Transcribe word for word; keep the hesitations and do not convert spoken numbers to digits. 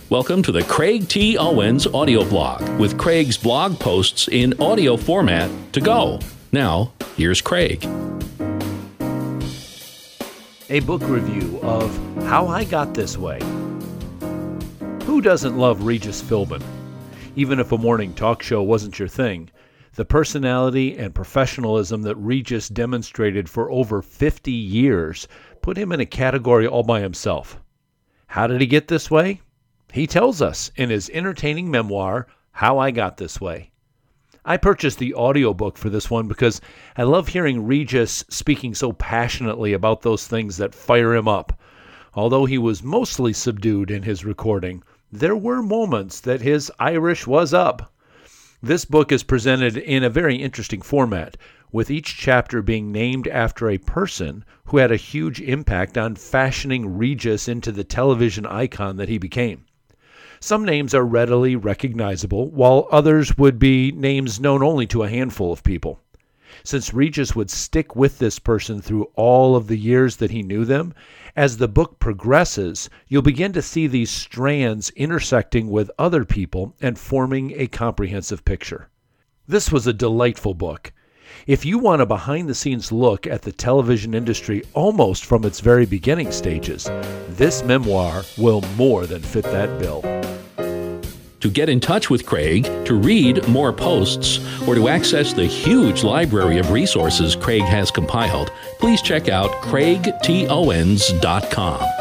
Welcome to the Craig T. Owens audio blog with Craig's blog posts in audio format to go. Now, here's Craig. A book review of How I Got This Way. Who doesn't love Regis Philbin? Even if a morning talk show wasn't your thing, the personality and professionalism that Regis demonstrated for over fifty years put him in a category all by himself. How did he get this way? He tells us in his entertaining memoir, How I Got This Way. I purchased the audiobook for this one because I love hearing Regis speaking so passionately about those things that fire him up. Although he was mostly subdued in his recording, there were moments that his Irish was up. This book is presented in a very interesting format, with each chapter being named after a person who had a huge impact on fashioning Regis into the television icon that he became. Some names are readily recognizable, while others would be names known only to a handful of people. Since Regis would stick with this person through all of the years that he knew them, as the book progresses, you'll begin to see these strands intersecting with other people and forming a comprehensive picture. This was a delightful book. If you want a behind-the-scenes look at the television industry almost from its very beginning stages, this memoir will more than fit that bill. To get in touch with Craig, to read more posts, or to access the huge library of resources Craig has compiled, please check out craig t owens dot com.